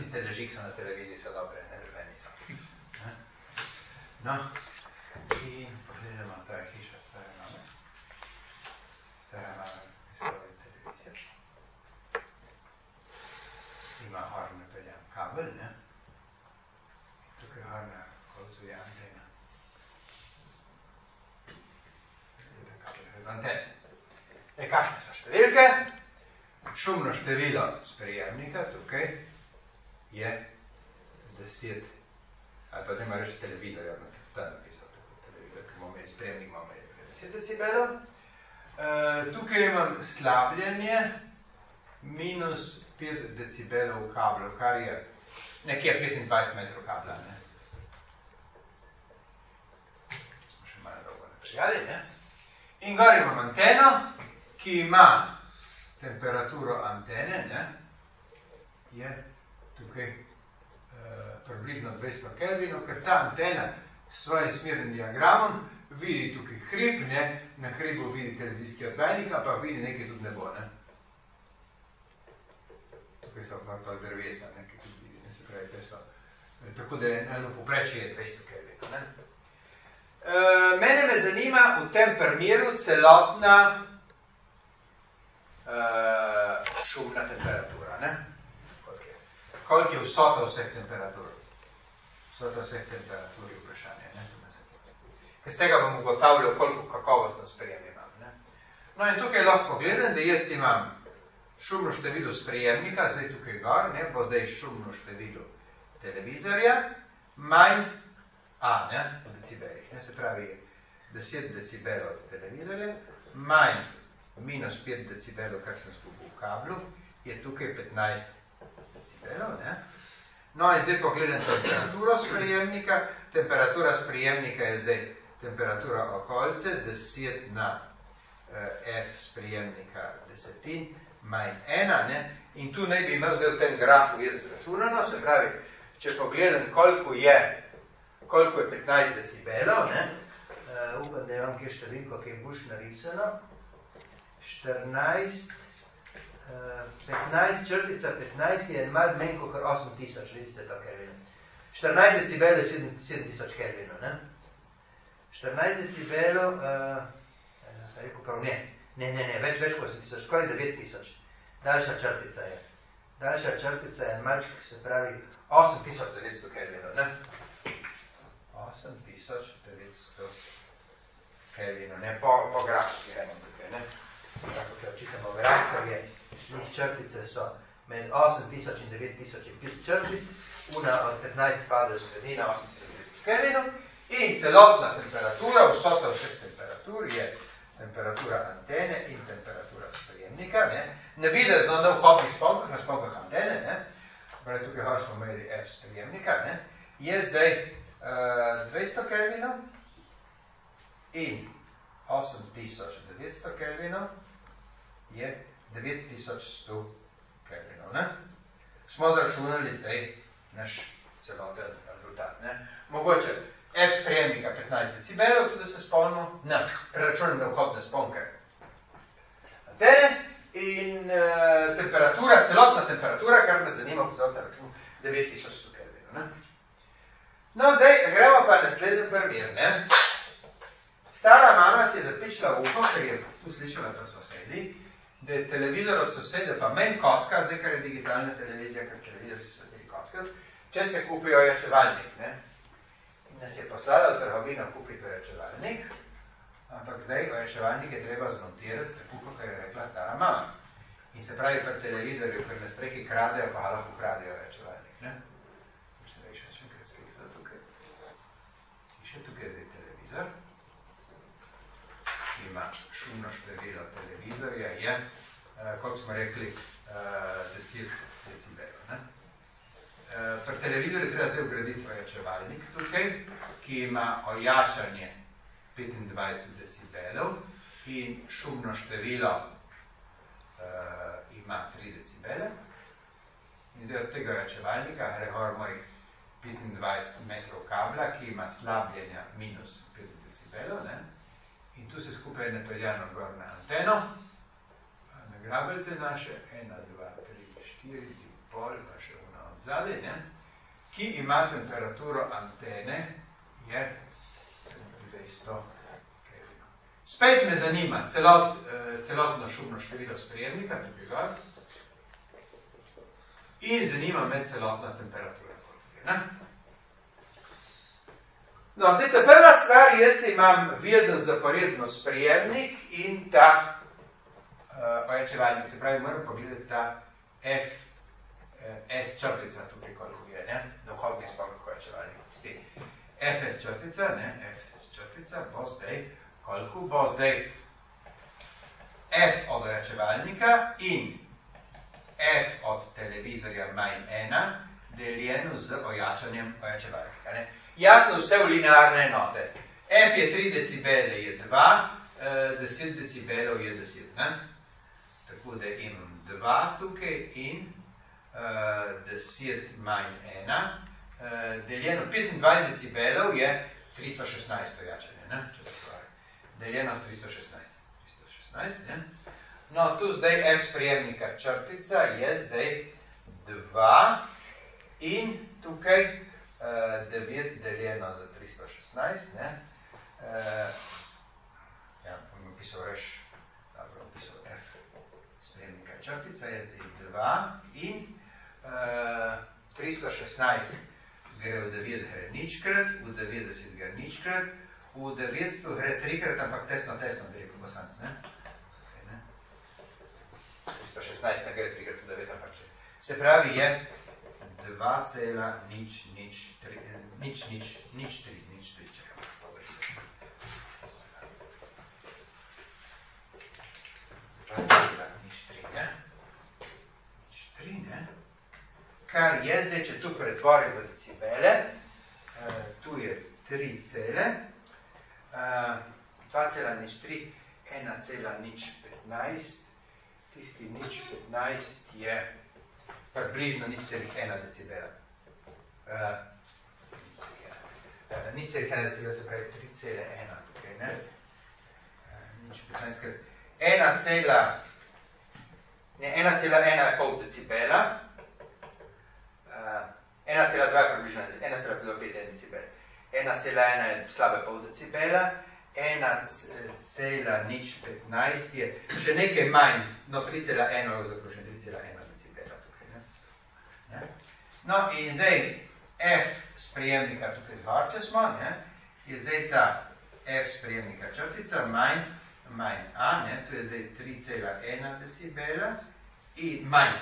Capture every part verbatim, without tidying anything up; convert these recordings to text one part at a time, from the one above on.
tiste leži, ki so na televiziji, so dobre, ne drveni so. No, in pogledamo, to je hiša stare mame. Stara mama izpoveduje televizijo. Ima hor napeljan kabel, ne? Tukaj hor na kolcu je antena. Antene. E, kakšne so številke? Šumno število sprejemnika tukaj je deset, ali pa nema reči televizorja, ta napisal tako televizor, ki imamo sprejemnik, imamo deset decibelov. E, tukaj imam slabljenje minus pet decibelov kablov, kar je nekje petindvajset metrov kabla, ne? Smo še malo dolgo naprijali, ne? In gor imam anteno, ki ima temperaturo antene, ne, je tukaj e, približno dvesto kelvinov, ker ta antena s svojim smernim diagramom vidi tukaj hrib, ne, na hribu vidi televizijski odvajnik, ampak vidi nekaj tudi nebo, ne. Tukaj so pa to drevesa, ne, ki tudi vidi, ne, se pravi, te so. E, tako da eno poprečje je dvesto kelvinov, ne. E, mene me zanima v tem primeru celotna uh, šumna temperatura, ne? Koliko je? Koliko je vsota vseh temperatur? Vsota vseh temperatur je vprašanje, ne? Ker z tega bom ugotavljal, koliko kakovostno sprejem imam, ne? No in tukaj lahko gledam, da jaz imam šumno število sprejemnika, zdaj tukaj gor, ne, bo zdaj šumno število televizorja, manj A, ne, v decibelih, ne, se pravi deset decibelov od televizorja, manj minus pet decibelov, kar sem skupil v kablu, je tukaj petnajst decibelov, ne. No in zdaj pogledam temperaturo sprejemnika, temperatura sprejemnika je zdaj temperatura okolice, deset na eh, F sprejemnika desetin, manj ena, ne, in tu naj bi imel zdaj v tem grafu jaz zračunano, se pravi, če pogledam, koliko je koliko je petnajst decibelov, ne? Uh, upam, da imam kje številko, ki je boš narisano. štirinajst, uh, petnajst, črtica petnajst je malo manj kot osem tisoč, vidite to kelvinov. štirinajst decibelov je sedem tisoč kelvinov, ne? štirinajst decibelov, uh, sem rekel prav, ne, ne, ne, ne, več, več kot osem tisoč, skoraj devet tisoč. Daljša črtica je. Daljša črtica je malček, se pravi osem tisoč devetsto kelvinov, ne? osem tisoč devetsto kelvinov, ne, po, po grafu, ki gremo tukaj, ne. Tako, če očitamo graf, ker je, njih črtice so med osem tisoč in devet tisoč je pet črtic, una od petnajst pade v sredina, osem tisoč devetsto kelvinov, in celotna temperatura, vsota vseh temperatur je temperatura antene in temperatura sprejemnika, ne. Ne videzno na vhodnih sponkah, na sponkah antene, ne. Pravi, tukaj hor smo imeli F sprejemnika, ne. Je zdaj Uh, dvesto kelvinov in osem tisoč devetsto kelvinov je devet tisoč sto kelvinov, ne? Smo zračunali zdaj naš celoten rezultat, ne? Mogoče F sprejemnika petnajst decibelov, tudi se spomnimo, ne, preračunam na vhodne sponke antene in uh, temperatura, celotna temperatura, kar me zanima, po celotnem računu, devet tisoč sto kelvinov, ne? No, zdaj gremo pa naslednji primer, ne. Stara mama si je zapičila v uho, ker je tu slišala to sosedi, da je televizor od sosede pa menj koska, zdaj, ker je digitalna televizija, ker televizor si sosedi koskat, če se kupijo rečevalnik, ne. In nas je poslala v trgovino kupiti rečevalnik, ampak zdaj rečevalnik je treba zmontirati, tako kot je rekla stara mama. In se pravi pri televizorju, ker na strehi kradejo, pa lahko ukradejo rečevalnik, ne. Še tukaj je televizor, ki ima šumno število televizorja, je, eh, kot smo rekli, eh, deset decibelov, ne. Eh, pri televizorju treba zdaj vgraditi ojačevalnik tukaj, ki ima ojačanje petindvajset decibelov in šumno število eh, ima tri decibele. In zdaj od tega ojačevalnika gre mojih petindvajset metrov kabla, ki ima slabljenja minus pet decibelov, ne? In tu se skupaj je napeljano gor na anteno, na grabelce naše, ena, dva, tri, štiri, pol, pa še ona od zadaj, ne, ki ima temperaturo antene, je dvesto kelvinov. Spet me zanima celot, celotno šumno število sprejemnika, tukaj gor, in zanima me celotna temperatura. Ne? No, zdaj, ta prva stvar, jaz imam vezan zaporedno sprejemnik in ta uh, ojačevalnik, se pravi, moram pogledati ta F, uh, S črtica tukaj, koliko je, ne, da vhodni spomnik ojačevalnik. F S črtica, ne, F S črtica bo zdaj, koliko bo zdaj F od ojačevalnika in F od televizorja manj ena deljeno z ojačanjem ojačevalnika, ne. Jasno, vse v linearne enote. F je tri decibele, je dva, deset decibelov je deset. Ne? Tako da imam dva tukaj in uh, deset manj ena. Uh, deljeno petindvajset decibelov je tristo šestnajst ojačanje. Ne? Če da deljeno s tristo šestnajst. tristo šestnajst, ne? No, tu zdaj F sprejemnika črtica je zdaj dva in tukaj devet deljeno za tristo šestnajst, ne, uh, ja, bom pisal reš, dobro, bom pisal F, sprejemnika črtica je zdaj dva in uh, tristo šestnajst gre v devet gre ničkrat, v devetdeset gre ničkrat, v devetsto gre trikrat, ampak tesno, tesno, bi rekel bosanc, ne, okay, ne, tristo šestnajst ne gre trikrat v devet, ampak če. Se pravi, je dva cela nič, nič, tri, nič, nič, nič, tri, nič, tri, čekaj, dobro se. dva cela nič, tri, ne? Nič, tri, ne? Kar je zdaj, če tu pretvorim v decibele, uh, tu je tri cele, uh, dva cela nič, tri, ena cela nič, petnajst, tisti nič, petnajst je približno nič celih ena decibela. Uh, uh, nič celih ena decibela se pravi tri cela ena tukaj, ne? Uh, nič petnajst krat. ena cela ena cela ena je pol decibela. Uh, ena cela dva je približno ena cela pet decibel. ena cela ena je slabe pol decibela. ena cela nič petnajst je še nekaj manj, no tri cela ena je zaokrožen tri cela ena decibela tukaj, ne? Ne? No, in zdaj F sprejemnika tukaj zgor, če smo, ne? Je zdaj ta F sprejemnika črtica manj, manj A, ne? To je zdaj tri cela ena decibela in manj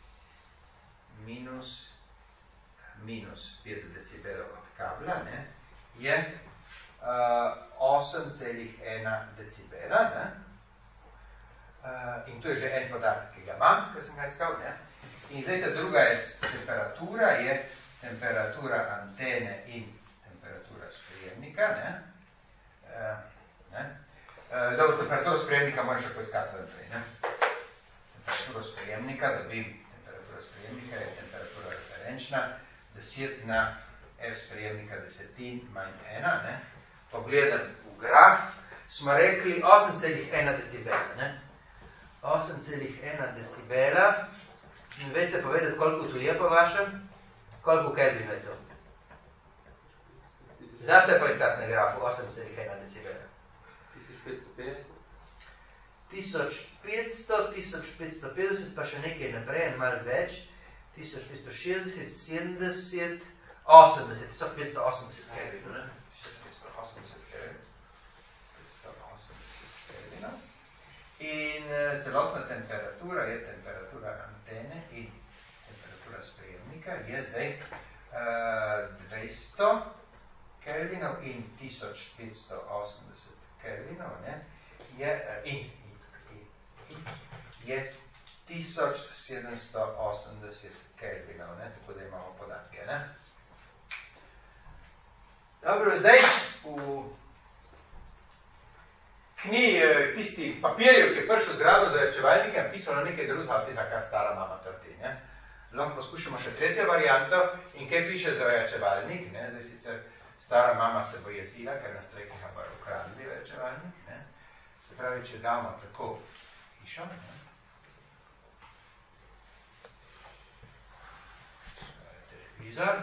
minus minus pet decibelov od kabla, ne? Je Uh, osem celih ena decibela, ne? Uh, in to je že en podatek, ki ga imam, ki sem ga iskal, ne? In zdaj ta druga je temperatura, je temperatura antene in temperatura sprejemnika, ne? Uh, ne? Uh, dobro, temperaturo sprejemnika moram še poiskati naprej, ne? Temperaturo sprejemnika, dobim temperatura sprejemnika, je temperatura referenčna, deset na F sprejemnika desetin manj ena, ne? Pogledam v graf, smo rekli osem celih ena decibela, ne? osem celih ena decibela. In veste povedati, koliko tu je po vašem? Koliko kelvin je to? Zdaj ste poiskati na grafu osem celih ena decibela. tisoč petsto petdeset. tisoč petsto, tisoč petsto petdeset, pa še nekaj naprej, malo več. tisoč petsto šestdeset, sedemdeset, osemdeset, tisoč petsto osemdeset kelvinov, ne? In celotna temperatura je temperatura antene in temperatura sprejemnika je zdaj uh, dvesto kelvinov in tisoč petsto osemdeset kelvinov, ne? Je, uh, in, in, in, je tisoč sedemsto osemdeset kelvinov, ne? Tako da imamo podatke, ne? Dobro, zdaj v knjigi tisti papirjev, ki je prišel zraven za ojačevalnika, je pisalo nekaj drugega, ali taka stara mama trti, ne? Lahko poskušamo še tretjo varianto in kaj piše za ojačevalnik, ne? Zdaj sicer stara mama se bo jezila, ker na strehi ga bo ukradli ojačevalnik, ne? Se pravi, če damo tako pišo, ne? televizor,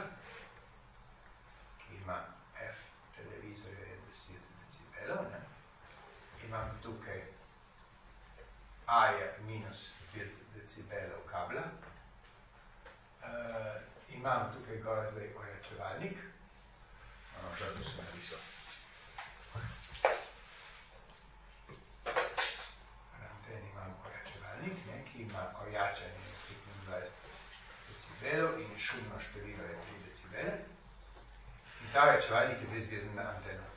ki ima F televizorja je deset decibelov, ne? Imam tukaj A je minus pet decibelov kabla, uh, imam tukaj gore zdaj ojačevalnik, no, da tu sem napisal. Ramten imam ojačevalnik, ne, ki ima ojačanje petindvajset decibelov in šumno število je tri decibele. In ta ojačevalnik je zdaj zvezan na anteno.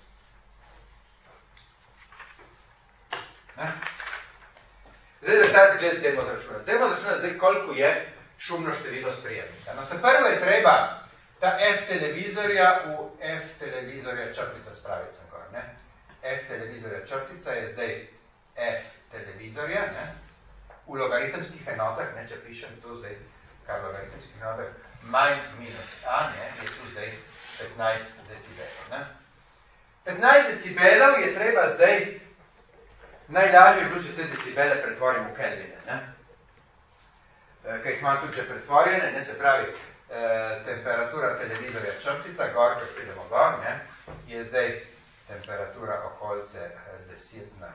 Ne? Zdaj, da kaj se gleda, dajmo zračunati. Dajmo zračunati zdaj, koliko je šumno število sprejemnika. No, prvo je treba ta F televizorja v F televizorja črtica spraviti sem gor, ne? F televizorja črtica je zdaj F televizorja, ne? V logaritemskih enotah, ne, če pišem tu zdaj, kar v logaritemskih enotah, manj minus A, ne, je tu zdaj petnajst decibelov, ne? petnajst decibelov je treba zdaj. Najlažje je bilo, če te decibele pretvorim v Kelvine, ne? Kaj jih imam tudi že pretvorjene, ne, se pravi, eh, temperatura televizorja črtica, gor, ko pridemo gor, ne, je zdaj temperatura okolice eh, deset na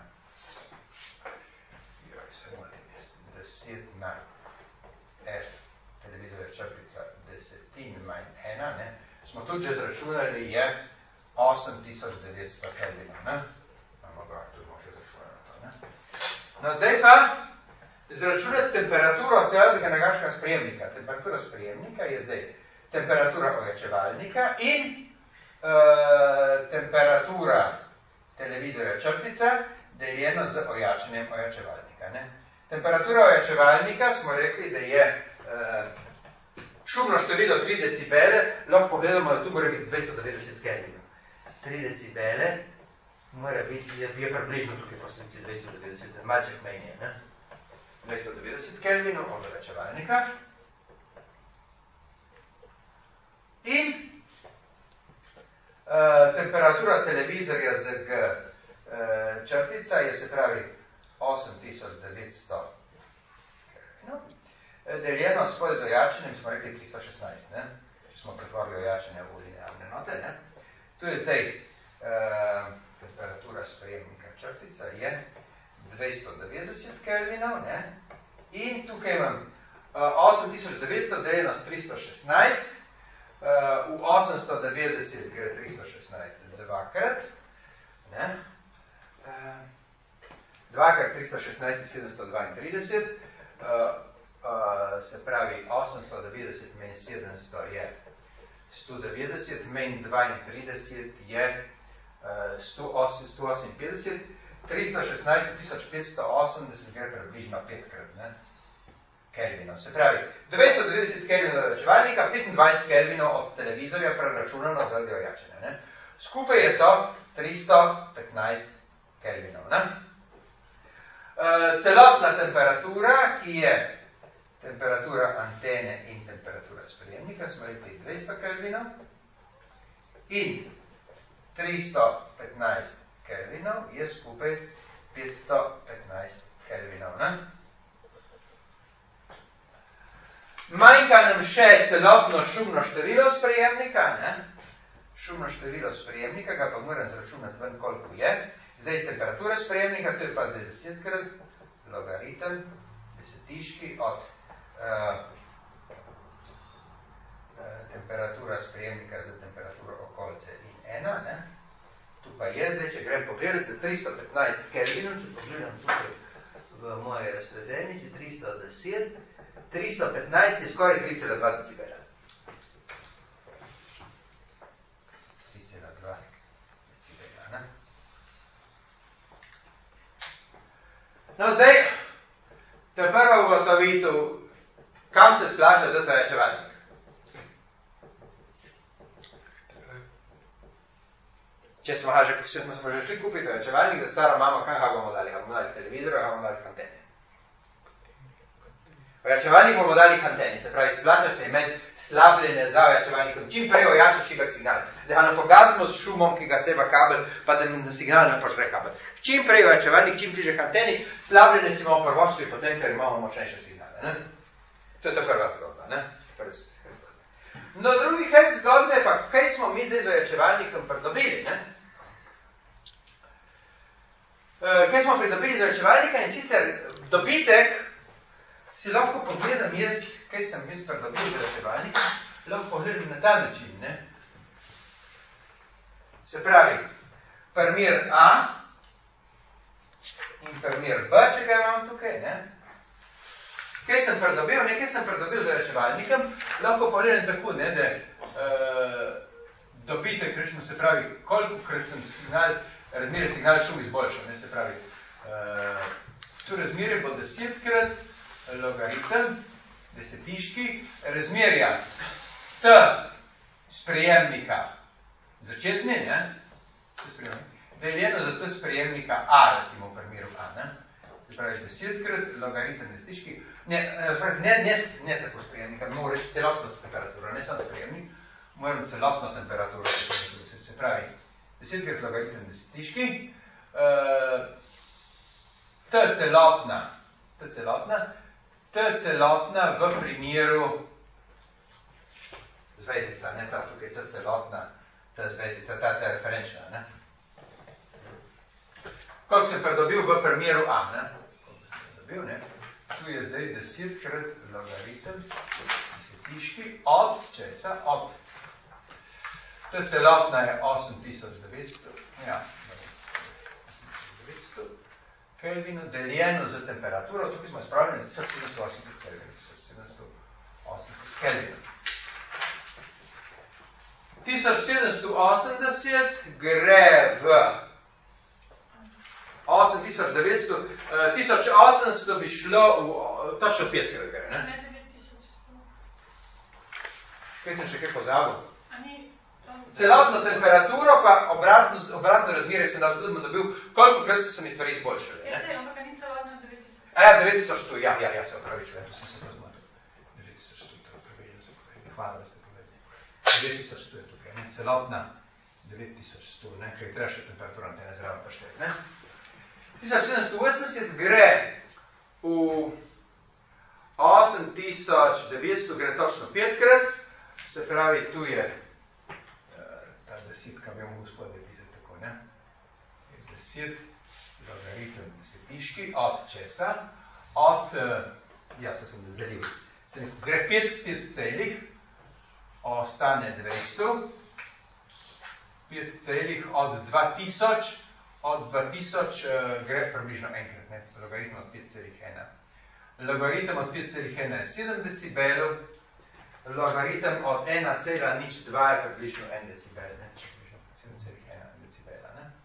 joj, se molim, deset na F televizorja črtica desetin manj ena, ne, smo tudi že zračunali, je osem tisoč devetsto Kelvinov, ne? Imamo gor, tudi bomo še zračunali. No, zdaj pa zračunati temperaturo celotnega nagašnega sprejemnika. Temperatura sprejemnika je zdaj temperatura ojačevalnika in uh, temperatura televizorja črtica deljeno z ojačanjem ojačevalnika. Ne? Temperatura ojačevalnika smo rekli, da je uh, šumno število tri decibele, lahko pogledamo, da tu mora biti dvesto devetdeset kelvinov. tri decibele mora biti, je, je približno tukaj posledici dvesto devetdeset, malček menje, ne? dvesto devetdeset kelvinov od ojačevalnika. In uh, temperatura televizorja z G uh, črtica je, se pravi, osem tisoč devetsto kelvinov. Deljeno spoj z ojačanjem smo rekli tristo šestnajst, ne? Če smo pretvorili ojačanje v linearne note, ne? Tu je zdaj uh, temperatura sprejemnika črtica je dvesto devetdeset kelvinov, ne? In tukaj imam uh, osem tisoč devetsto deljeno s tristo šestnajst, uh, v osemsto devetdeset gre tristo šestnajst dvakrat, ne? Uh, dvakrat tristo šestnajst je sedemsto dvaintrideset, uh, uh, se pravi osemsto devetdeset menj sedemsto je sto devetdeset, menj dvaintrideset je sto oseminpetdeset, tristo šestnajst tisoč petsto osemdeset gre približno petkrat, ne? Kelvinov. Se pravi, dvesto devetdeset kelvinov ojačevalnika, petindvajset kelvinov od televizorja preračunano zaradi ojačanja, ne? Skupaj je to tristo petnajst kelvinov, ne? E, celotna temperatura, ki je temperatura antene in temperatura sprejemnika, smo rekli dvesto kelvinov in tristo petnajst kelvinov je skupaj petsto petnajst kelvinov, ne? Manjka nam še celotno šumno število sprejemnika, ne? Šumno število sprejemnika, ga pa moram zračunati ven, koliko je. Zdaj iz temperature sprejemnika, to je pa desetkrat logaritem desetiški od uh, temperatura sprejemnika za temperaturo okolice in ena, ne? Tu pa je zdaj, če grem pogledati za tristo petnajst kelvinov, če pogledam tukaj v moje razpredelnici, tristo deset, tristo petnajst je skoraj tri cela dva decibela. tri cela dva decibela, ne? No, zdaj, ta prva ugotovitev, kam se splača dati ojačevalnik? Če smo, že, smo, smo že šli kupiti ojačevalnik za staro mamo, kam ga bomo dali? Ga bomo dali televizor, ga bomo dali k anteni. Ojačevalnik bomo dali k anteni, se pravi, splača se imeti slabljenje za ojačevalnikom. Čim prej ojača šibek signal. Da ga ne pogazimo s šumom, ki ga seba kabel, pa da na signal ne požre kabel. Čim prej ojačevalnik, čim bliže k anteni, slabljenje si imamo prvošli potem, ker imamo močnejše signale. Ne? To je to prva zgodba. Ne? No, drugi hec zgodbe pa, kaj smo mi zdaj z ojačevalnikom pridobili, ne? E, kaj smo pridobili z ojačevalnika in sicer dobitek si lahko pogledam jaz, kaj sem jaz pridobil z ojačevalnika, lahko pogledam na ta način, ne? Se pravi, primer A in primer B, če ga imam tukaj, ne? Kaj sem pridobil? Nekaj sem pridobil z ojačevalnikom, lahko pogledam tako, ne, da uh, dobitek, rečemo, se pravi, kolikokrat sem signal, razmerje signal šum izboljšal, ne, se pravi, uh, tu razmerje bo desetkrat logaritem, desetiški, razmerja T sprejemnika začetni, ne, se sprejemnika, deljeno za T sprejemnika A, recimo v primeru A, ne, se pravi, desetkrat logaritem desetiški, ne, ne, ne, ne tako sprejemnika, moram reči celotno temperaturo, ne samo sprejemnik, moram celotno temperaturo, se, se pravi, desetkrat logaritem desetiški, uh, T celotna, T celotna, T celotna v primeru zvezdica, ne, ta tukaj T celotna, ta zvezdica, ta, ta referenčna, ne. Koliko sem pridobil v primeru A, ne, koliko sem pridobil, ne, tu je zdaj desetkrat logaritem desetiški od česa, od ta celotna je osem tisoč devetsto, ja, devetsto Kelvinov, deljeno za temperaturo, tukaj smo spravljeni tisoč sedemsto osemdeset Kelvinov, tisoč sedemsto osemdeset Kelvinov. tisoč sedemsto osemdeset gre v osem tisoč devetsto, tisoč osemsto bi šlo v točno petkrat gre, ne? Ne, devet tisoč sto. Kaj sem še kaj pozabil? A ni Celotno temperaturo pa obratno, obratno razmerje sem dal, tudi dobil, koliko krat so se mi stvari izboljšale, ne? Ja, se, ampak ni celotno devet tisoč. A ja, devet tisoč sto, ja, ja, ja, se opravičujem, to sem se pozmotil. devet tisoč sto, to opravičujem, se povedali. Hvala, da ste povedali. devet tisoč sto je tukaj, ne? Celotna devet tisoč sto, ne? Kaj treba še temperaturo na tene zraven pašteti, ne? tisoč sedemsto osemdeset gre v osem tisoč devetsto, gre točno petkrat, se pravi, tu je ta desetka, bi mogo spodaj pisati tako, ne? deset logaritem desetiški, od česa? Od, ja, se sem razdelil, se gre pet, pet celih, ostane dvesto, pet celih od dva tisoč, od dva tisoč uh, gre približno enkrat, ne? Logaritem od pet celih ena. Logaritem od pet celih ena je sedem decibelov, logaritem od ena cela nič dva je približno en decibel, ne? sedem celih ena decibela, ne?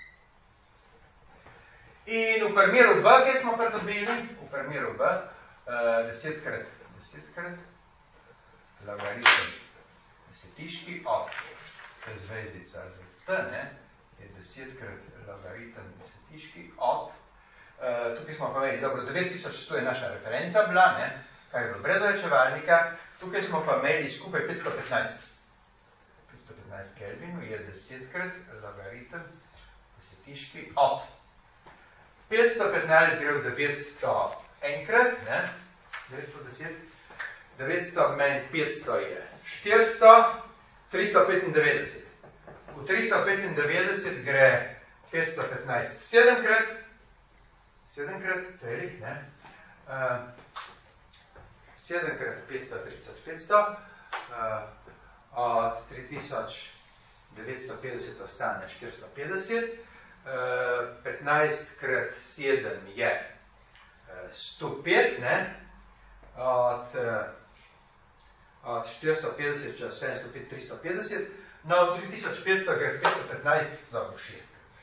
In v primeru B, kaj smo pridobili? V primeru B, uh, desetkrat, desetkrat, logaritem desetiški od zvezdica z T, ne? Je desetkrat logaritem desetiški od, uh, tukaj smo pa imeli, dobro, devet tisoč sto je naša referenca bila, ne, kar je bilo brez ojačevalnika, tukaj smo pa imeli skupaj petsto petnajst. petsto petnajst Kelvinov je desetkrat logaritem desetiški od. petsto petnajst gre v devetsto enkrat, ne, devetsto deset, devetsto manj petsto je štiristo, tristo petindevetdeset. V tristo petindevetdeset gre petsto petnajst sedemkrat, sedemkrat celih, ne, uh, sedemkrat petsto trideset petsto, uh, od tri tisoč devetsto petdeset ostane štiristo petdeset, uh, petnajst krat sedem je uh, sto pet, ne, od, uh, od štiristo petdeset čez sedemsto pet, tristo petdeset, no, v tri tisoč petsto gre petsto petnajst, dobro, šest.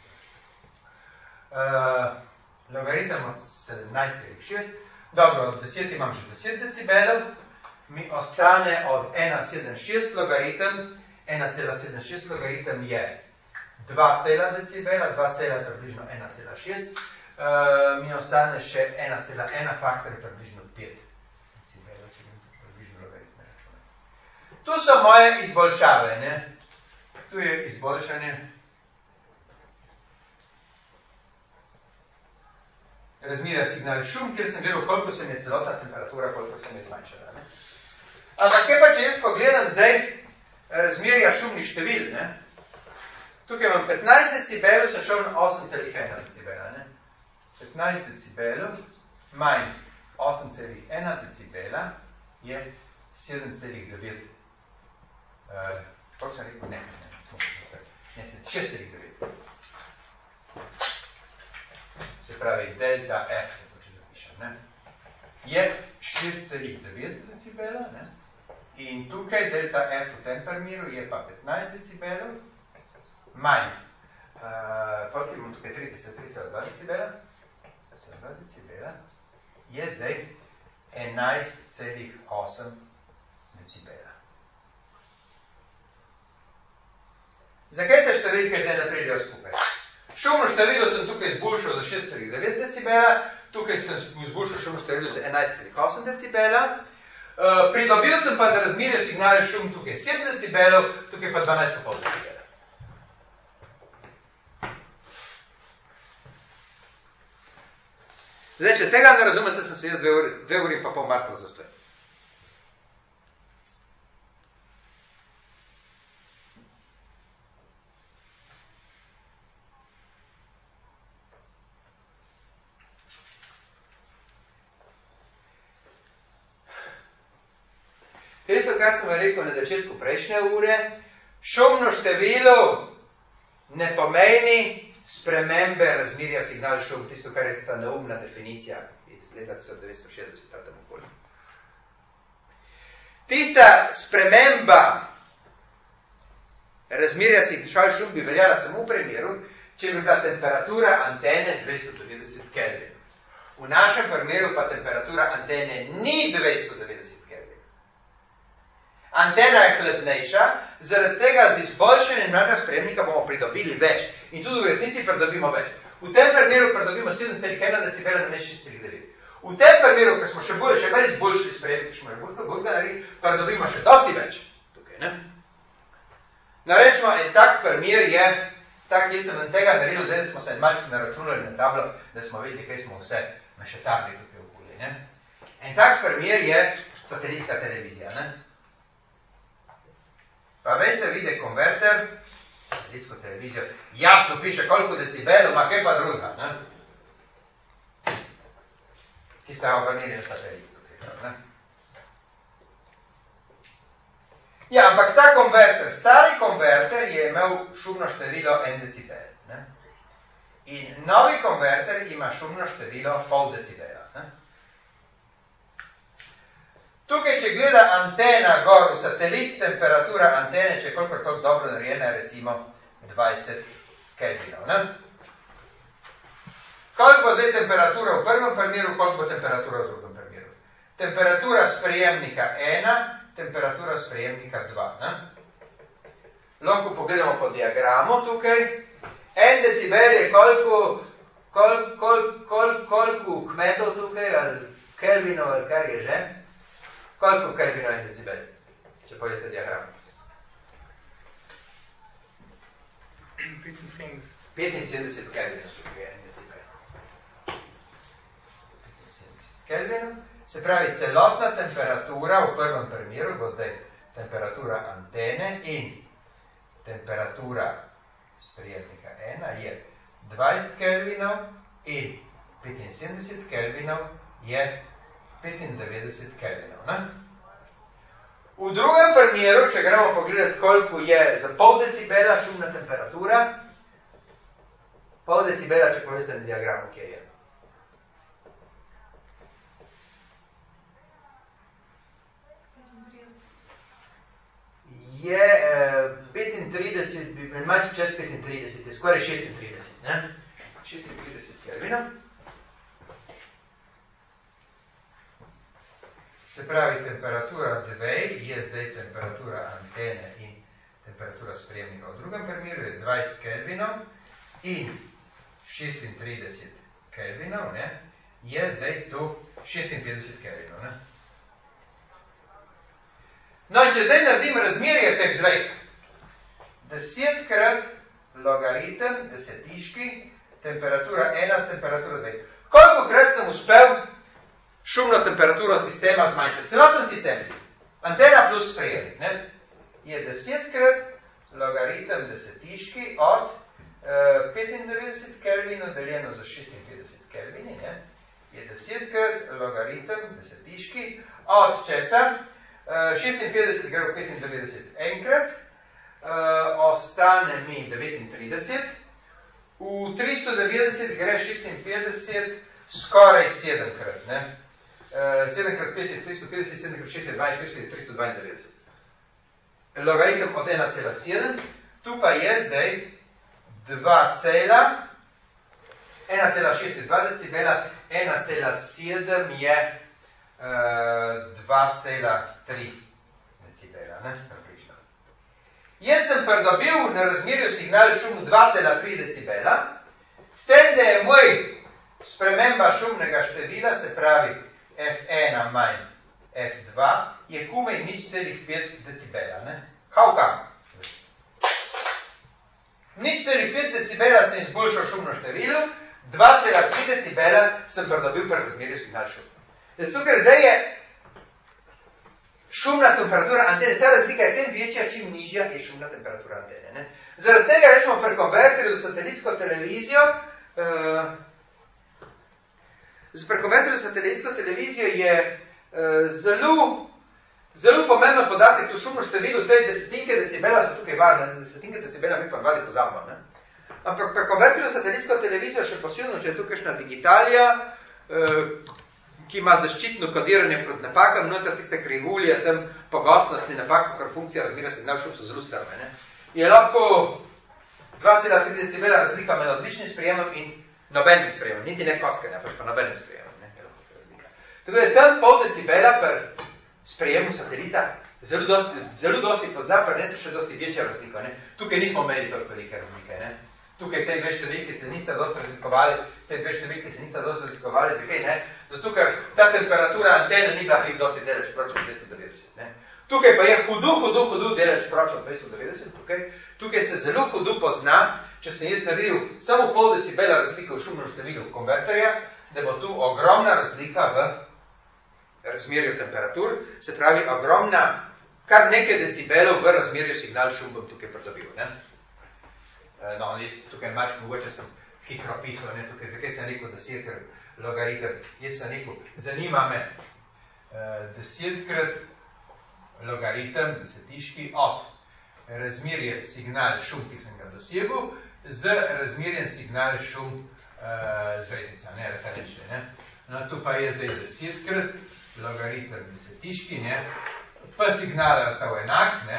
Uh, logaritem od sedemnajst celih šest, dobro, od deset imam že deset decibelov, mi ostane od ena cela sedem šest logaritem, ena cela sedem šest logaritem je dva cela decibela, dva cela je približno ena cela šest, uh, mi ostane še ena cela ena faktor je približno pet decibelov, če bom približno logaritme računal. Tu so moje izboljšave, ne? Tu je izboljšanje razmerja signal šum, kjer sem gledal, koliko se je celotna temperatura, koliko se je zmanjšala. Ne? Ampak kaj pa, če jaz pogledam zdaj razmerja šumnih števil, ne? Tukaj imam petnajst decibelov, sem šel na osem celih ena decibela, ne? petnajst decibelov manj osem celih ena decibela je sedem celih devet. Uh, kako sem rekel? Ne, ne, smo se, ne, šest celih devet. Se pravi, delta F, če zapišem, ne? Je šest celih devet decibela, ne? In tukaj delta F v tem primeru je pa petnajst decibelov, manj. Uh, koliko imam tukaj trideset tri celih dva decibela? tri celih dva decibela je zdaj enajst celih osem decibela. Zakaj te številke zdaj ne pridejo skupaj? Šumno število sem tukaj zboljšal za šest celih devet decibela, tukaj sem zboljšal šumno število za enajst celih osem decibela, uh, pridobil sem pa, da razmerje signale šum tukaj sedem decibelov, tukaj pa dvanajst celih pet decibela. Zdaj, če tega ne razumem, sem se jaz dve uri, dve uri pa pol martva zastoj. Tisto, kar sem vam rekel na začetku prejšnje ure, šumno število ne pomeni spremembe razmerja signal šum, tisto, kar je ta neumna definicija iz leta tisoč devetsto šestdeset ali tam okoli. Tista sprememba razmerja signal šum bi veljala samo v primeru, če bi bila temperatura antene dvesto devetdeset Kelvin. V našem primeru pa temperatura antene ni dvesto devetdeset Kelvin. Antena je hladnejša, zaradi tega z izboljšanjem našega sprejemnika bomo pridobili več. In tudi v resnici pridobimo več. V tem primeru pridobimo sedem celih ena decibela na šest celih devet. V tem primeru, ker smo še bolj, še bolj izboljšali sprejemnik, ki smo že bolj bolj naredili, pridobimo še dosti več. Tukaj, ne? Narečemo, en tak primer je, tak, jaz sem tega naredil, zdaj smo se malčko naračunali na tablo, da smo videli, kaj smo vse našetali tukaj okoli, ne? En tak primer je satelitska televizija, ne? Pa veste, vide konverter, satelitsko televizijo, jasno piše, koliko decibelov, ma kaj pa druga, ne? Ki ste ga obrnili na satelit tukaj, ne? Ja, ampak ta konverter, stari konverter je imel šumno število en decibel, ne? In novi konverter ima šumno število pol decibela, ne? Tukaj, če gleda antena gor v satelit, temperatura antene, če je kolikor toliko dobro narejena, recimo dvajset Kelvinov, ne? Koliko bo zdaj temperatura v prvem primeru, koliko bo temperatura v drugem primeru? Temperatura sprejemnika ena, temperatura sprejemnika dva, ne? Lahko pogledamo po diagramu tukaj. En decibel je koliko, koliko, koliko, koliko, koliko kmetov tukaj, ali Kelvinov, ali kar je že? Koliko Kelvinov je en decibel, če pogledate diagram? petinsedemdeset Kelvinov je en decibel. petinsedemdeset Kelvinov. Se pravi, celotna temperatura v prvem primeru bo zdaj temperatura antene in temperatura sprejemnika ena je dvajset Kelvinov in petinsedemdeset Kelvinov je petindevetdeset Kelvinov, ne? V drugem primeru, če gremo pogledati, koliko je za pol decibela šumna temperatura, pol decibela, če poveste na diagramu, kje je. Je eh, petintrideset, manj čez petintrideset, je skoraj šestintrideset, ne? šestintrideset Kelvinov. Se pravi, temperatura dve je zdaj temperatura antene in temperatura sprejemnika. V drugem primeru je dvajset Kelvinov in šestintrideset Kelvinov, ne, je zdaj tu šestinpetdeset Kelvinov, ne. No, in če zdaj naredim razmerje teh dveh, desetkrat logaritem, desetiški, temperatura ena s temperatura dve. Koliko krat sem uspel šumno temperaturo sistema zmanjšati? Celoten sistem. Antena plus sprejemnik, ne? je desetkrat logaritem desetiški od uh, petindevetdeset kelvinov deljeno za šestinpetdeset kelvini, ne, je desetkrat logaritem desetiški od česa? Uh, šestinpetdeset gre v petindevetdeset enkrat, uh, ostane mi devetintrideset, v tristo devetdeset gre šestinpetdeset skoraj sedemkrat, ne. Uh, sedem krat petdeset, tristo petdeset, sedem krat šestindvajset, tristo dvaindevetdeset. Logaritem od ena cela sedem, tu pa je zdaj dva cela, ena cela šest je dva decibela, ena cela sedem je uh, dva cela tri decibela, ne, približno. Jaz sem pridobil na razmerju signal šumu dva cela tri decibela, s tem, da je moj sprememba šumnega števila, se pravi F ena manj F dva, je komaj nič celih pet decibela, ne? How come? Nič celih pet decibela sem izboljšal šumno število, dva cela tri decibela sem pridobil pri razmerju signal šum. Zato, ker zdaj je šumna temperatura antene, ta razlika je tem večja, čim nižja je šumna temperatura antene, ne? Zaradi tega rečemo pri konverterju za satelitsko televizijo, uh, z prekonverterju za satelitsko televizijo je uh, zelo, zelo pomemben podatek to šumno število, te desetinke decibela so tukaj varne, desetinke decibela mi pa vadi pozabimo, ne? Ampak prekonverterju za satelitsko televizijo še posebno, če je tukajšna digitalija, uh, ki ima zaščitno kodiranje proti napakam, noter tiste krivulje, tam pogostnostni napak, kar funkcija razmera signal šum so zelo strme, ne? Je lahko dva cela tri decibela razlika med odličnim sprejemom in nobenim sprejemom, niti ne kockanja, pač pa nobenim sprejemom, ne, je lahko razlika. Tako da tam pol decibela pri sprejemu satelita zelo dosti, zelo dosti pozna, prenese še dosti večja razlika, ne. Tukaj nismo imeli toliko velike razlike, ne. Tukaj te dve številki se nista dosti razlikovali, te dve številki se nista dosti razlikovali, zakaj ne? Zato, ker ta temperatura antene ni bila hip dosti delež proč od dvesto devetdeset, ne. Tukaj pa je hudo, hudo, hudo delež proč od dvesto devetdeset, tukaj, tukaj se zelo hudo pozna, če sem jaz naredil samo pol decibela razlika v šumnem številu konverterja, da bo tu ogromna razlika v razmerju temperatur, se pravi ogromna, kar nekaj decibelov v razmerju signal šum bom tukaj pridobil, ne. No, jaz tukaj mač, mogoče sem hitro pisal, ne, tukaj, zakaj sem rekel desetkrat logaritem, jaz sem rekel, zanima me uh, desetkrat logaritem, desetiški od razmerje signal šum, ki sem ga dosegel, z razmerjem signal šum uh, zvezdica, ne, referenčne, ne. No, tu pa je zdaj desetkrat logaritem desetiški, ne, pa signal je ostal enak, ne.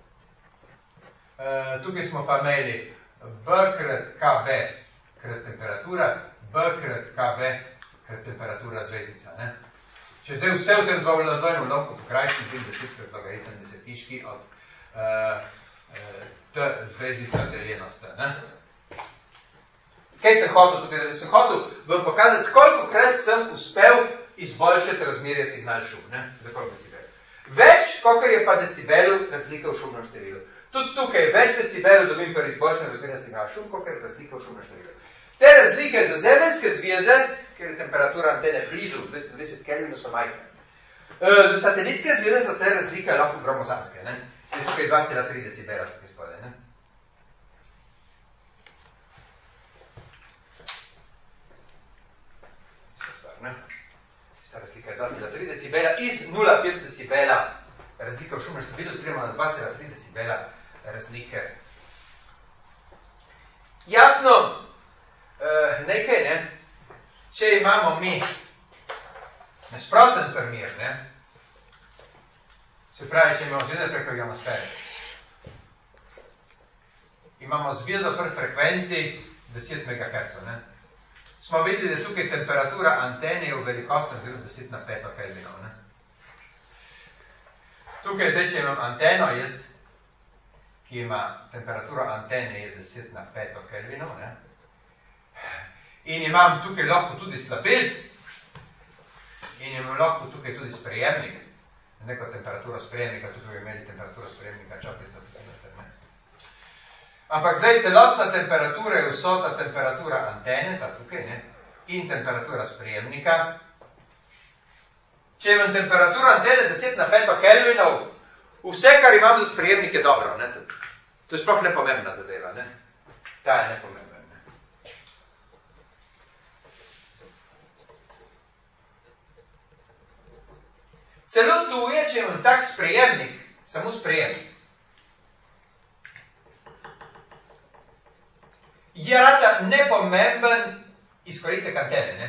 Uh, tukaj smo pa imeli B krat K B krat temperatura, B krat K B krat temperatura zvezdica, ne. Če zdaj vse v tem dvojnem lovku pokrajšim, tem desetkrat logaritem desetiški od uh, uh, T zvezdica deljeno s T, ne. Kaj sem hotel tukaj? Sem hotel vam pokazati, kolikokrat sem uspel izboljšati razmerje signal šum, ne, za koliko decibel. Več, kolikor je pa decibelov razlika v šumnem številu. Tudi tukaj več decibelov dobim pri izboljšanju razmerja signal šum, kolikor je razlika v šumnem številu. Te razlike za zemeljske zveze, ker je temperatura antene blizu dvesto dvajset kelvinov, so majhne. E, za satelitske zveze so te razlike lahko gromozanske, ne. Je tukaj dva cela tri decibela tukaj spodaj, ne. Ta razlika je dva cela tri decibela iz nula cela pet decibela razlika v šumnem številu, gremo na dva cela tri decibela razlike. Jasno, eh, nekaj, ne, če imamo mi nasproten primer, ne, se pravi, če imamo zvezde preko ionosfere, imamo zvezo pri frekvenci deset megahertzov, ne, smo videli, da tukaj temperatura antene je v velikosti zelo deset na peto kelvinov, ne. Tukaj zdaj, če imam anteno, jaz, ki ima temperatura antene je deset na peto kelvinov, ne, in imam tukaj lahko tudi slabelc, in imam lahko tukaj tudi sprejemnik, neko temperaturo sprejemnika, tukaj imeli temperaturo sprejemnika, čapica, ne. Ampak zdaj celotna temperatura je vsota temperatura antene, ta tukaj, ne, in temperatura sprejemnika. Če imam temperaturo antene deset na peto kelvinov, Vse, kar imam za sprejemnik, je dobro. Ne? To je sploh nepomembna zadeva. Ne? Ta je nepomembna. Ne? Celo tu je, če imam tak sprejemnik, samo sprejemnik. Je rata nepomemben izkoristek antene. Ne?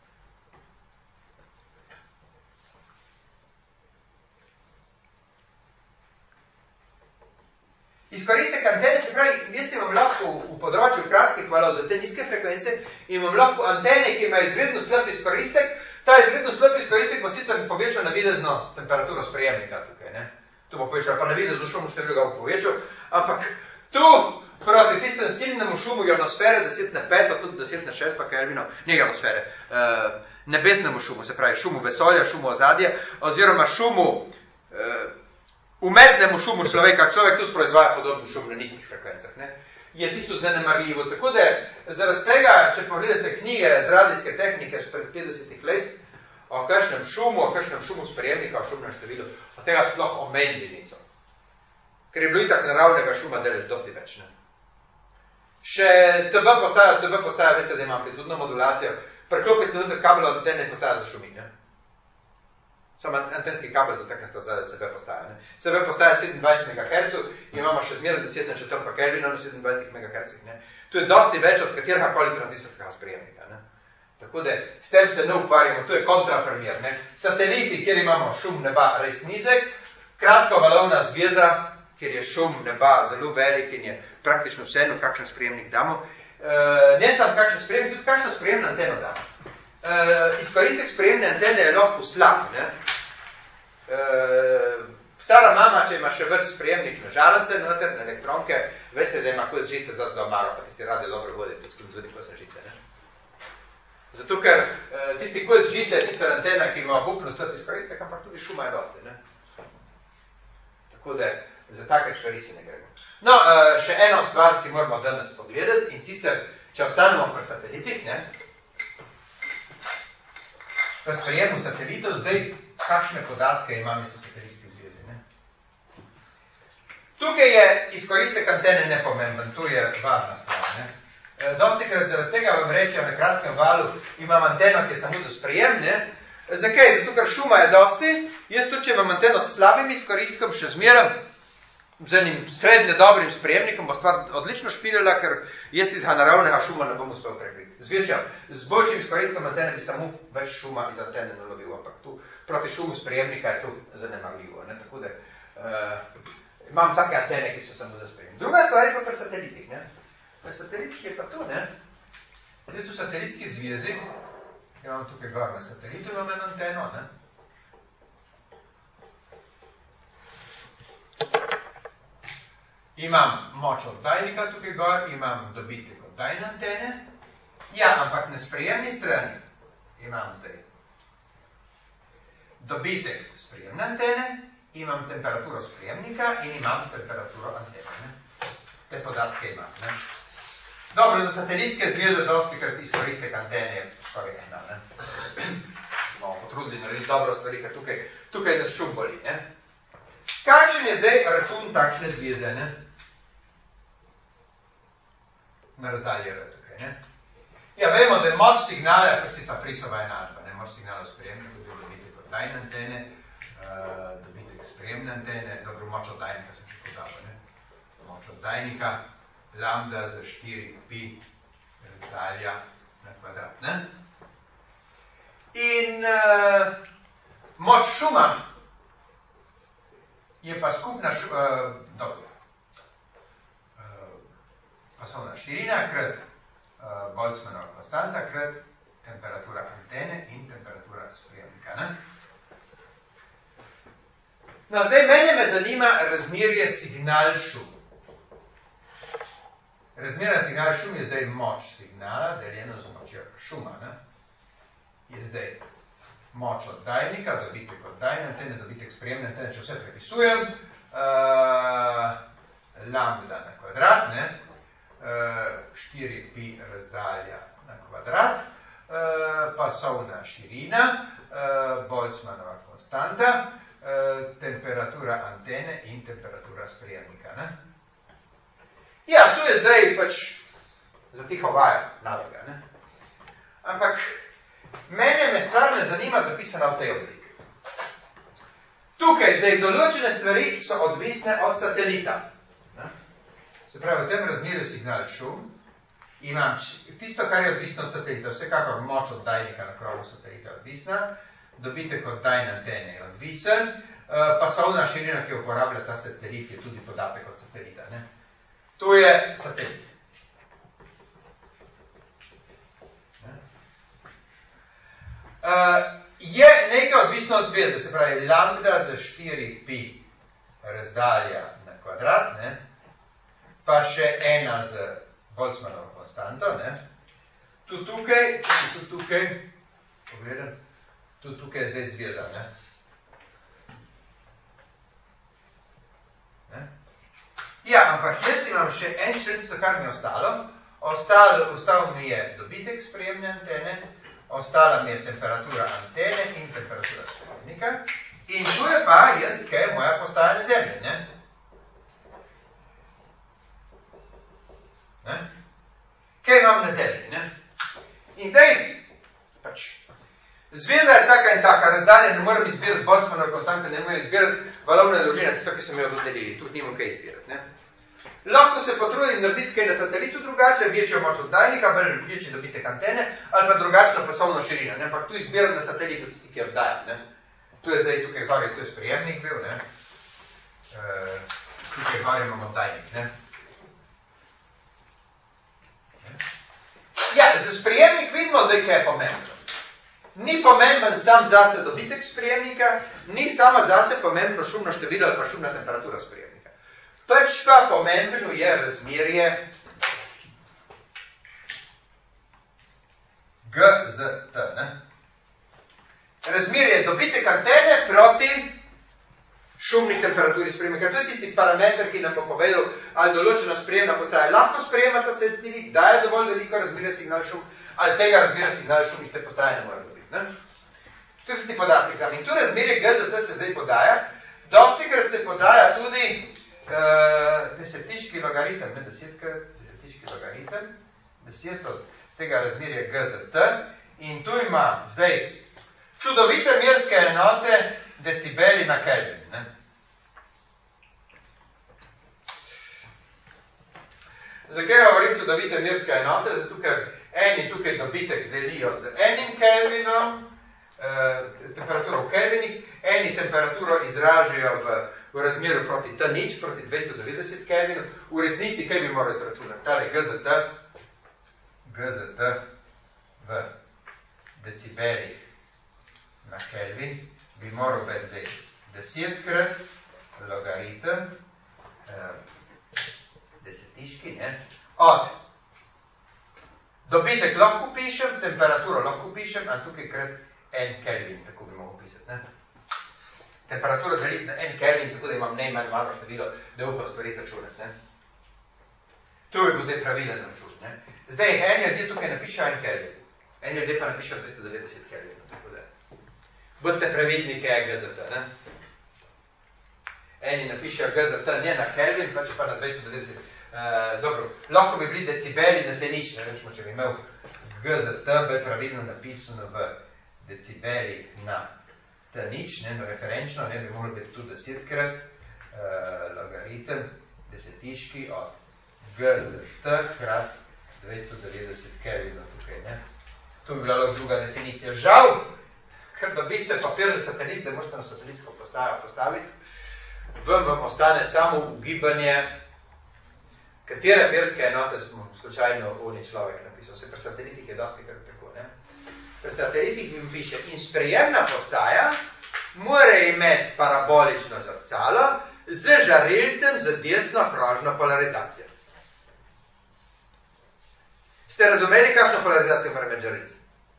Izkoristek antene, se pravi, jaz imam lahko v, v področju kratkih valov za te nizke frekvence, imam lahko antene, ki ima izredno slab izkoristek. Ta izredno slab izkoristek bo sicer povečal navidezno temperaturo sprejemnika tukaj. Ne? To bo povečal, pa navidezno šumu število ga bo povečal, ampak tu proti tistem silnemu šumu ionosfere, deset na pet, tudi deset na šest, pa Kelvinov, ne ionosfere, uh, nebesnemu šumu, se pravi šumu vesolja, šumu ozadja, oziroma šumu uh, umetnemu šumu človeka, človek tudi proizvaja podobno šum na nizkih frekvencah, ne, je tisto zanemarljivo. Tako da zaradi tega, če pogledate knjige z radijske tehnike spred petdesetih let, o kakšnem šumu, o kakšnem šumu sprejemnika, o šumnem številu, od tega sploh omenili niso. Ker je bilo itak naravnega šuma delež dosti več. Ne. Še C B postaja, C B postaja, veste, da ima amplitudno modulacijo, preklopi se noter kabel od antene postaja za šumi. Ne. Samo antenski kabel za tak nekaj odzadaj C B postaja. Ne. C B postaja sedemindvajset megahertzov, imamo še zmeraj deset na četrt Kelvina na sedemindvajset megahertzih. Ne. To je dosti več od katerega koli tranzistorskega sprejemnika. Ne. Tako da s tem se ne ukvarjamo, to je kontraprimer. Ne. Sateliti, kjer imamo šum neba res nizek, kratkovalovna zveza, kjer je šum neba zelo velik in je praktično vseeno, kakšen sprejemnik damo. E, ne samo kakšen sprejemnik, tudi kakšno sprejemno anteno damo. Uh, izkoristek sprejemne antene je lahko slab. Ne? Uh, stara mama, če ima še vrst sprejemnik na žarance, noter, na elektronke, veste, da ima kot žice za, za omaro, pa tisti radio dobro vodi, tudi skozi zudi kosne žice. Ne? Zato, ker uh, tisti kot žice je sicer antena, ki ima obupno slab izkoristek, ampak tudi šuma je dosti. Ne? Tako da za take stvari si ne gremo. No, uh, še eno stvar si moramo danes pogledati in sicer, če ostanemo pri satelitih, ne? Pa sprejemu satelitov, zdaj kakšne podatke imam iz satelitske zveze. Ne? Tukaj je izkoristek antene nepomemben, tu je važna stvar. Ne? E, dosti krat zaradi tega vam rečejo na kratkem valu, imam anteno, ki je samo za sprejem. Ne? Zakaj? Zato, ker šuma je dosti, jaz tudi, če imam anteno s slabim izkoristkom, še zmeraj z enim srednje dobrim sprejemnikom, bo stvar odlično špilila, ker jaz iz naravnega šuma ne bom uspel prekriti. Zvečer, z boljšim izkoristkom antene bi samo več šuma iz antene nalovil, ampak tu proti šumu sprejemnika je tu zanemarljivo. Ne? Tako da uh, imam take antene, ki so samo za sprejemnik. Druga stvar je pa pri satelitih. Ne? Pri satelitih je pa to, ne? Jaz v satelitski zvezi, imam tukaj gor na satelitu, imam eno anteno, ne? Imam moč oddajnika tukaj gor, imam dobitek oddajne antene. Ja, ampak na sprejemni strani imam zdaj dobitek sprejemne antene, imam temperaturo sprejemnika in imam temperaturo antene. Ne? Te podatke imam. Ne? Dobro, za satelitske zveze dosti krat izkoristek antene je skoraj ena. Ne? Bomo potrudili narediti dobro stvari, ker tukaj, tukaj nas šum boli. Ne? Kakšen je zdaj račun takšne zveze? Ne? Na razdalje je tukaj. Ne? Ja, vemo, da je moč signala, kot tista Frisova enačba, ne, moč signala v sprejemniku, da je dobitek oddajne antene, uh, dobitek sprejemne antene, dobro, moč oddajnika sem še podal, ne, moč oddajnika, lambda za štiri pi razdalja na kvadrat, ne. In uh, moč šuma je pa skupna šuma, uh, dobro, uh, pasovna širina krat Uh, Boltzmannova konstanta krat temperatura antene in temperatura sprejemnika. Ne? No, zdaj mene me zanima razmerje signal-šum. Razmerje signal-šum je zdaj moč signala, deljeno z močjo šuma. Ne? Je zdaj moč oddajnika, dobitek oddajne antene, dobitek sprejemne antene, če vse prepisujem, uh, lambda na kvadrat, ne? štiri pi razdalja na kvadrat, pasovna širina, Boltzmannova konstanta, temperatura antene in temperatura sprejemnika. Ne? Ja, tu je zdaj pač za tiho vaja naloga. Ne? Ampak mene me stvar ne zanima zapisana v tej obliki. Tukaj zdaj določene stvari so odvisne od satelita. Ne? Se pravi, v tem razmerju signal šum imam tisto, kar je odvisno od satelita, vsekakor moč oddajnika na krovu satelita je odvisna, dobitek oddajne antene je odvisen, pasovna širina, ki jo uporablja ta satelit, je tudi podatek od satelita. Ne? To je satelit. Ne? Uh, je nekaj odvisno od zvezde, se pravi lambda za štiri pi razdalja na kvadrat, ne? Pa še ena z Boltzmannovo konstanto, ne? Tu tukaj, tu tukaj, pogledam, tu tukaj je zdaj zvezda, ne? Ne? Ja, ampak jaz imam še en črtico, kar mi je ostalo. Ostalo, ostal mi je dobitek sprejemne antene, ostala mi je temperatura antene in temperatura sprejemnika. In tu je pa jaz, kaj je moja postaja na Zemlji, ne? Ne? Kaj imam na Zemlji, ne? In zdaj, pač, zvezda je taka in taka, razdalje ne moram izbirati Boltzmannove konstante, ne moram izbirati valovne dolžine, tisto, ki so mi jo dodelili, tu nimam kaj izbirati, ne? Lahko se potrudim narediti kaj na satelitu drugače, večjo moč oddajnika, večji dobitek antene, ali pa drugačno pasovno širino, ne? Ampak tu izbiram na satelitu tisti, ki oddajam, ne? Tu je zdaj, tukaj gori, tu je sprejemnik bil, ne? E, tukaj gori imam oddajnik, ne? Ja, za sprejemnik vidimo zdaj, kaj je pomembno. Ni pomemben sam zase dobitek sprejemnika, ni sama zase pomembno šumno število ali pa šumna temperatura sprejemnika. Pač pa pomembno je razmerje G z T, ne? Razmerje dobitek antene proti šumni temperaturi sprejemnika. To je tisti parameter, ki nam bo povedal, ali določena sprejemna postaja lahko sprejemata satelit, da je dovolj veliko razmerje signal šum, ali tega razmerja signal šum iz te postaje ne mora dobiti. Ne? To je tisti podatek za. In tu razmerje G z T se zdaj podaja. Dostikrat se podaja tudi uh, desetiški logaritem, ne desetkrat, desetiški logaritem, deset od tega razmerja G z T. In tu ima zdaj čudovite merske enote decibeli na Kelvin. Ne? Zakaj govorim čudovite merske enote? Zato, ker eni tukaj dobitek delijo z enim Kelvinom, eh, temperaturo v Kelvinih, eni temperaturo izražajo v, v razmerju proti T nič, proti dvesto devetdeset Kelvinov. V resnici, kaj bi moral izračunati? Tale G z T, G z T v decibelih na Kelvin bi moral biti desetkrat logaritem eh, desetiški, ne, od dobitek lahko pišem, temperaturo lahko pišem, a tukaj krat en Kelvin, tako bi mogel pisati, ne. Temperaturo deliti na en Kelvin, tako da imam najmanj malo število, da upam stvari začunati, ne. To bi bo zdaj pravilen račun, ne. Zdaj, en ljudje tukaj napišejo en Kelvin, en ljudje pa napišejo dvesto devetdeset Kelvin, tako da. Budite previdni, kaj je G z T, ne? Eni napišejo G z T ne na Kelvin, pač pa na dvesto devetdeset. Uh, dobro, lahko bi bili decibeli na T nič, ne vem, če bi imel G z T, bi pravilno napisano v decibeli na T nič, ne, no referenčno, ne, bi moglo biti tu desetkrat uh, logaritem desetiški od G z T krat dvesto devetdeset Kelvinov tukaj, ne. Tu bi bila lahko druga definicija. Žal, ker dobiste papirni satelit, da morate na satelitsko postajo postaviti, vam vam ostane samo ugibanje, katere merske enote smo slučajno oni človek napisal. Se pri satelitih je dosti kar tako, ne? Pri satelitih mi piše, in sprejemna postaja mora imeti parabolično zrcalo z žarilcem z desno krožno polarizacijo. Ste razumeli, kakšno polarizacijo mora imeti žarilce?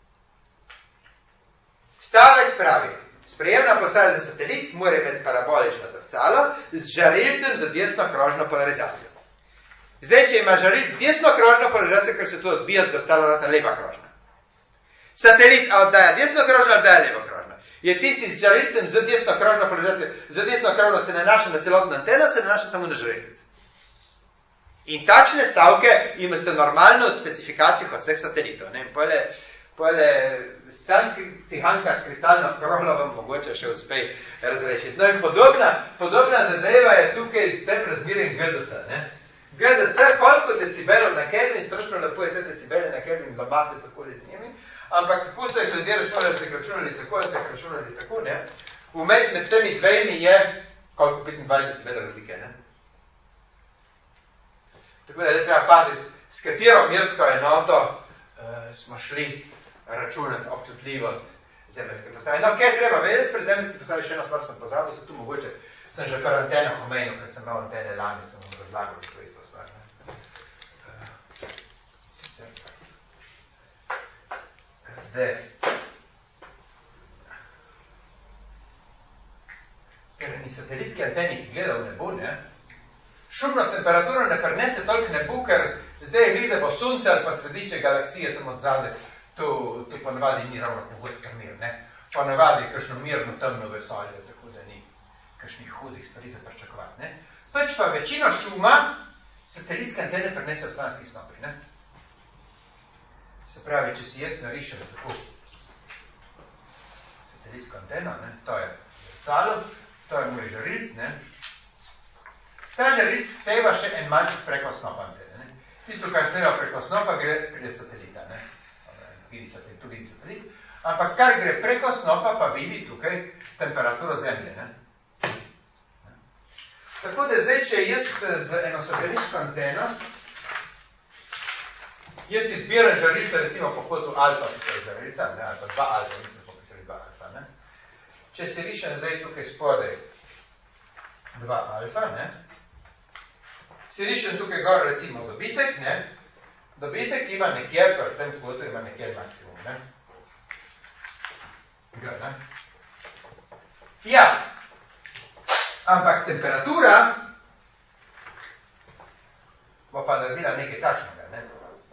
Stavek pravi, sprejemna postaja za satelit mora imeti parabolično zrcalo z žarilcem za desno krožno polarizacijo. Zdaj, če ima žarilc desno krožno polarizacijo, ker se tu odbija od zrcalo na ta lepa krožna. Satelit oddaja desno krožno, oddaja levo krožno. je tisti z žarilcem z desno krovno polarizacijo. Z desno krovno se nanaša na celotno anteno, se nanaša samo na žarilce. In takšne stavke imate normalno specifikacijo kot vseh satelitov. Ne? Pole, pole sam cihanka s kristalno kroglo vam mogoče še uspej razrešiti. No in podobna, podobna zadeva je tukaj s tem razmerjem G Z T. Ne? G Z T, koliko decibelov na Kelvin, strašno lepo je te decibele na Kelvin, lamaste tako z njimi, ampak kako so jih ljudje računali, so jih računali tako, so jih računali tako, ne? Vmes med temi dvejmi je koliko petindvajset decibel razlike, ne? Tako da je treba paziti, s katero mersko enoto uh, smo šli računati občutljivost zemeljske postave. No, kaj treba vedeti pri zemeljski postavi, še eno stvar sem pozabil, so tu mogoče, sem že kar antenah omenil, ker sem imel antene lani, sem vam razlagal to isto stvar. Ne? Uh, sicer. Zdaj. Ker ni satelitski anteni, ki gleda v nebo, ne? Šumno temperaturo ne prenese toliko nebu, ker zdaj vidi, da bo sonce ali pa srediče galaksije tam od zade, to, to ponavadi ni ravno mogoče mir, ne? Ponavadi je kakšno mirno temno vesolje, tako da ni kakšnih hudih stvari za pričakovati, ne? Pač pa večino šuma satelitske antene prenesejo stranski snopi, ne? Se pravi, če si jaz narišem tako satelitsko anteno, ne? To je zrcalo, to je moj žarilc, ne? Ta žarilc seva še en malček preko snopa antene. Ne? Tisto, kar seva preko snopa, gre pride satelita. Ne? Vidi satelit, tu vidi satelit. Ampak kar gre preko snopa, pa vidi tukaj temperaturo Zemlje. Ne? Tako da zdaj, če jaz z eno satelitsko anteno, jaz izbiram žarilca, recimo po kotu alfa, tukaj žarilca, ne? Ali pa dva alfa, mislim, popisali dva alfa. Ne? Če se rišem zdaj tukaj spodaj dva alfa, ne? Si rišem tukaj gor, recimo, dobitek, ne? Dobitek ima nekje, v tem kotu ima nekje maksimum, ne? G, ne? Ja, ampak temperatura bo pa naredila nekaj takšnega, ne?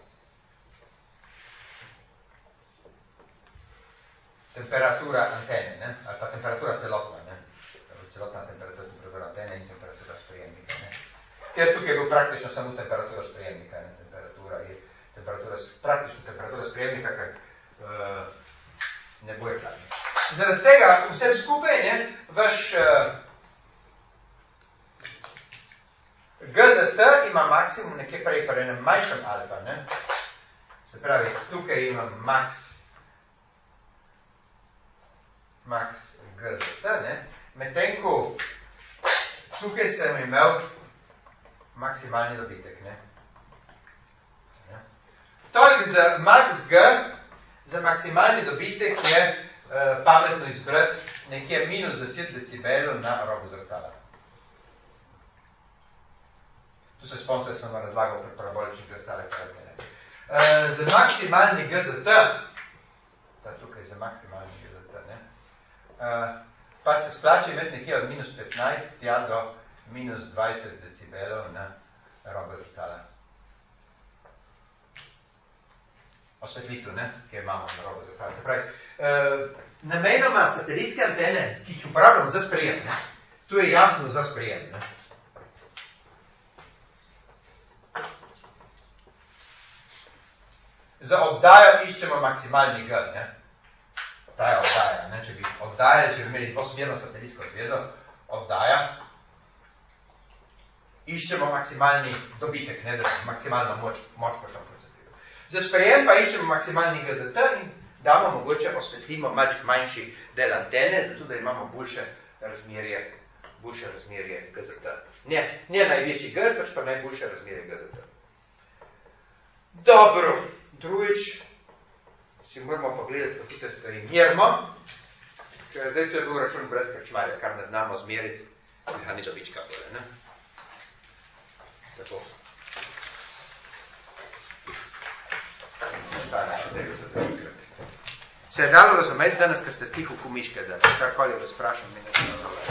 Temperatura antene, ne? Ali pa temperatura celotna, ne? Celotna temperatura, temperatura antene in temperatura sprejemnika, ne? Ker tukaj je bil praktično samo temperatura sprejemnika, ne? Temperatura je temperatura, praktično temperatura sprejemnika, ker uh, ne bo je hladno. Zaradi tega vsem skupaj, ne, vaš uh, G Z T ima maksimum nekje prej pa enem manjšem alfa, ne? Se pravi, tukaj imam max max G Z T, ne? Medtem ko tukaj sem imel maksimalni dobitek, ne? Ja. Toliko za max G, za maksimalni dobitek je uh, pametno izbrati nekje minus deset decibelov na robu zrcala. Tu se spomnite, da sem vam razlagal pri paraboličnih zrcalih. Uh, za maksimalni G Z T, ta tukaj za maksimalni G Z T, ne? Uh, pa se splače imeti nekje od minus petnajst tja do minus dvajset decibelov na robo zrcala. Osvetlitev, ne, ki imamo na robo zrcala. Se pravi, eh, namenoma satelitske antene, ki jih uporabljamo za sprejem, ne, tu je jasno za sprejem. Ne. Za oddajo iščemo maksimalni G, ne. Ta je oddaja, ne, če bi oddajali, če bi imeli dvosmerno satelitsko zvezo, oddaja, iščemo maksimalni dobitek, ne, da maksimalno moč, moč po tem procesu. Za sprejem pa iščemo maksimalni G Z T in damo mogoče osvetlimo malček manjši del antene, zato da imamo boljše razmerje, boljše razmerje G Z T. Ne, ne največji G, pač pa najboljše razmerje G Z T. Dobro, drugič si moramo pogledati, kako te stvari merimo, ker zdaj to je bil račun brez krčmarja, kar ne znamo zmeriti, da ni dobička bole, ne? Tako. Se je dalo razumeti danes, ker ste tiho komiške, da karkoli vas sprašam, mi ne